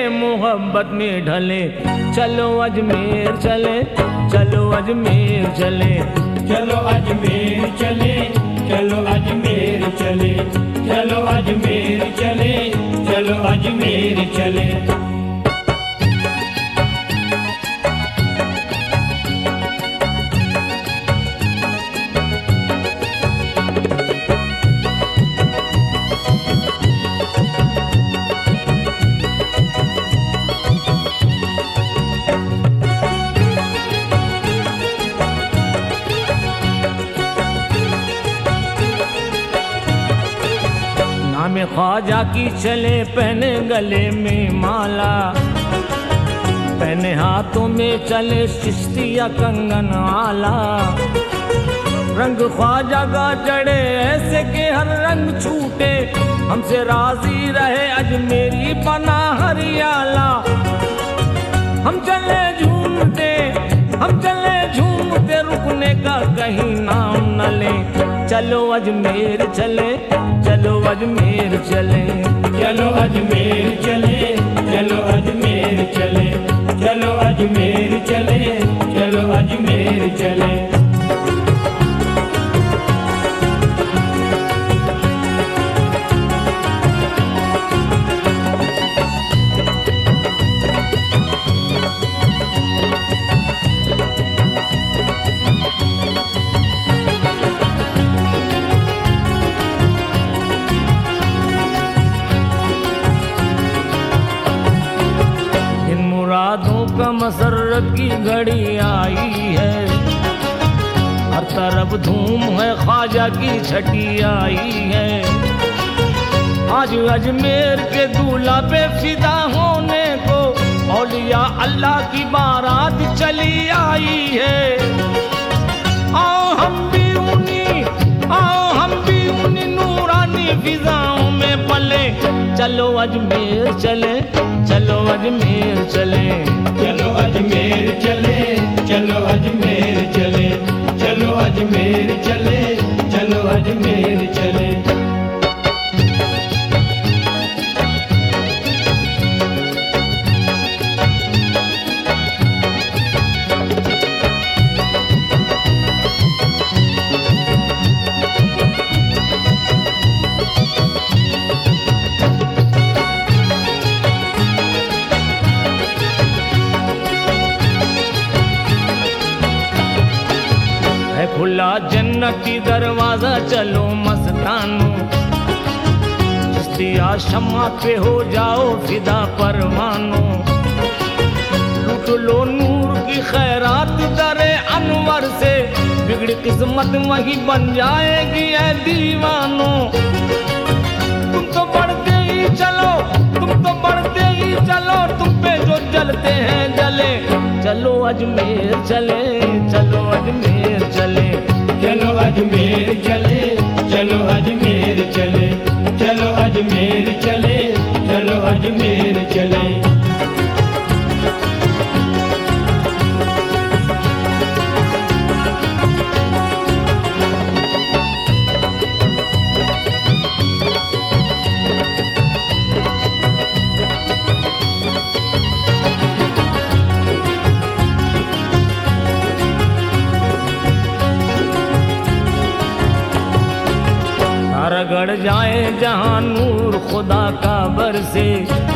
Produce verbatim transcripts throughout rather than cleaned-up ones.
मोहब्बत में ढले। चलो अजमेर चले, चलो अजमेर चले, चलो अजमेर चले, चलो अजमेर चले, चलो अजमेर चले, चलो अजमेर चले। नाम ख्वाजा की चले, पहने गले में माला, पहने हाथों में चले चिश्तिया कंगन आला। रंग ख्वाजा का चढ़े ऐसे के हर रंग छूटे, हमसे राजी रहे अजमेरी बना हरियाला। हम चले झूमते, हम चले झूमते, रुकने का कहीं नाम न ले। चलो अजमेर चले, चलो अजमेर चले, चलो अजमेर चले, चलो अजमेर चले, चलो अजमेर चले, चलो अजमेर चले। मुरादों का मसरत की घड़ी आई है, हर तरफ धूम है ख्वाजा की छठी आई है। आज अजमेर के दूल्हा पे फिदा होने को औलिया अल्लाह की बारात चली आई है। आओ हम भी उन्हीं, आओ हम भी उन्हीं नूरानी फिजाओं में पले। चलो अजमेर चले, चलो अजमेर चले, चलो अजमेर चले, चलो अजमेर चले, चलो अजमेर चले, चलो अजमेर चले। खुला जन्नती दरवाजा चलो मस्तानो, चिश्तिया शम्मा पे हो जाओ फिदा परवानो। लूट लो नूर की खैरात दरे अनवर से, बिगड़ी किस्मत वही बन जाएगी ऐ दीवानो। तुम तो बढ़ते ही चलो, तुम तो बढ़ते ही चलो, तुम पे जो जलते हैं जले। चलो अजमेर चले, चलो अजमेर चले, चलो अजमेर चले, चलो अजमेर चले, चलो अजमेर चले, चलो अजमेर चले। रगड़ जाए जहां नूर खुदा का बरसे,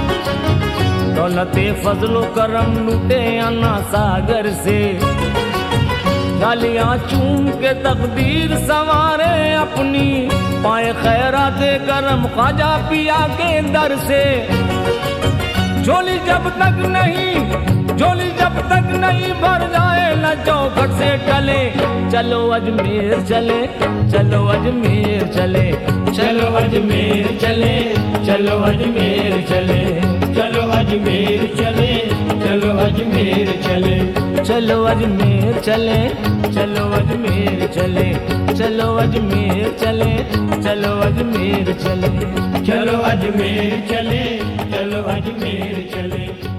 दौलते फजलो करम लूटे अन्ना सागर से। गालियां चूम के तकदीर सवारे अपनी, पाए खैराते करम ख्वाजा पिया के दर से। झोली जब तक नहीं, झोली जब तक नहीं भर जाए न चौखट से टले। चलो अजमेर चले, चलो अजमेर चले, चलो अजमेर चले, चलो अजमेर चले, चलो अजमेर चले, चलो अजमेर चले। चलो अजमेर चले, चलो अजमेर चले, चलो अजमेर चले, चलो अजमेर चले, चलो अजमेर चले, चलो अजमेर चले।